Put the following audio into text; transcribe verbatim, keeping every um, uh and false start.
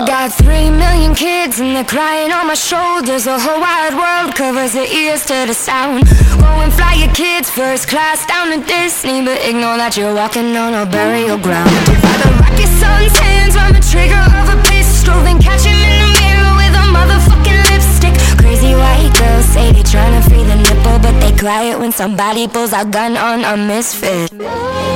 got three million kids and they're crying on my shoulders. The whole wide world covers their ears to the sound. Go and fly your kids first class down to Disney, but ignore that you're walking on a burial ground. I'd rather wrap your son's hands on the trigger of a pistol than catch him in the mirror with a motherfucking lipstick. Crazy white girls say they tryna free the nipple, but they quiet when somebody pulls a gun on a misfit.